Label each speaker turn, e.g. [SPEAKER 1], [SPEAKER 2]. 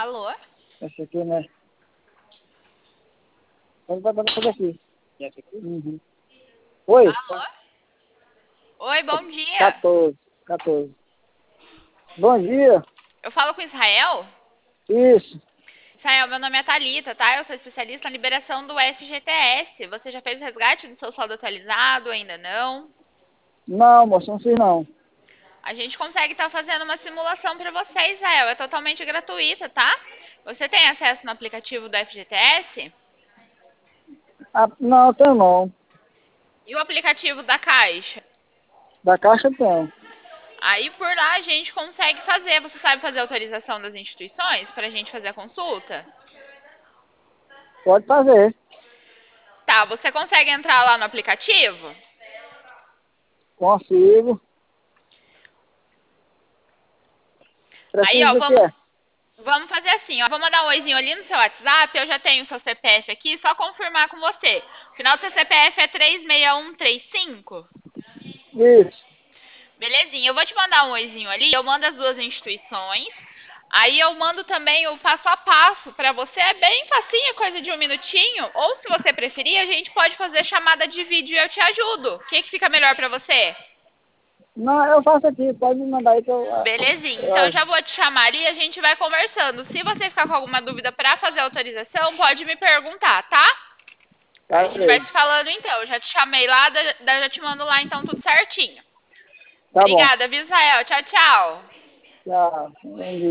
[SPEAKER 1] Alô?
[SPEAKER 2] Essa aqui, né? Vamos fazer aqui. Essa aqui? Uhum. Oi?
[SPEAKER 1] Alô? Oi, bom dia.
[SPEAKER 2] 14. 14. Bom dia.
[SPEAKER 1] Eu falo com Israel?
[SPEAKER 2] Isso.
[SPEAKER 1] Israel, meu nome é Thalita, tá? Eu sou especialista na liberação do FGTS. Você já fez o resgate do seu saldo atualizado? Ainda não?
[SPEAKER 2] Não, moço, não fiz não.
[SPEAKER 1] A gente consegue estar fazendo uma simulação para você, Israel. É totalmente gratuita, tá? Você tem acesso no aplicativo do FGTS?
[SPEAKER 2] Ah, não, tem não.
[SPEAKER 1] E o aplicativo da Caixa?
[SPEAKER 2] Da caixa tem.
[SPEAKER 1] Aí por lá a gente consegue fazer. Você sabe fazer a autorização das instituições para a gente fazer a consulta?
[SPEAKER 2] Pode fazer.
[SPEAKER 1] Tá, você consegue entrar lá no aplicativo?
[SPEAKER 2] Consigo.
[SPEAKER 1] Aí,
[SPEAKER 2] Preciso
[SPEAKER 1] ó,
[SPEAKER 2] do que é?
[SPEAKER 1] vamos fazer assim, ó. Vou mandar um oizinho ali no seu WhatsApp. Eu já tenho o seu CPF aqui, só confirmar com você. O final do seu CPF é 36135.
[SPEAKER 2] Isso.
[SPEAKER 1] Belezinha, eu vou te mandar um oizinho ali. Eu mando as duas instituições. Aí eu mando também o passo a passo pra você. É bem facinho, é coisa de um minutinho. Ou se você preferir, a gente pode fazer chamada de vídeo e eu te ajudo. O que fica melhor pra você?
[SPEAKER 2] Não, eu faço aqui. Pode me mandar aí que eu...
[SPEAKER 1] Belezinha, então eu já vou te chamar ali e a gente vai conversando. Se você ficar com alguma dúvida pra fazer a autorização, pode me perguntar, tá? A
[SPEAKER 2] Tá,
[SPEAKER 1] gente vai
[SPEAKER 2] sei.
[SPEAKER 1] se falando então. Eu já te chamei lá, já te mando lá então tudo certinho.
[SPEAKER 2] Tá bom.
[SPEAKER 1] Obrigada, viu, Israel? Tchau, tchau.
[SPEAKER 2] Tchau. Bom dia.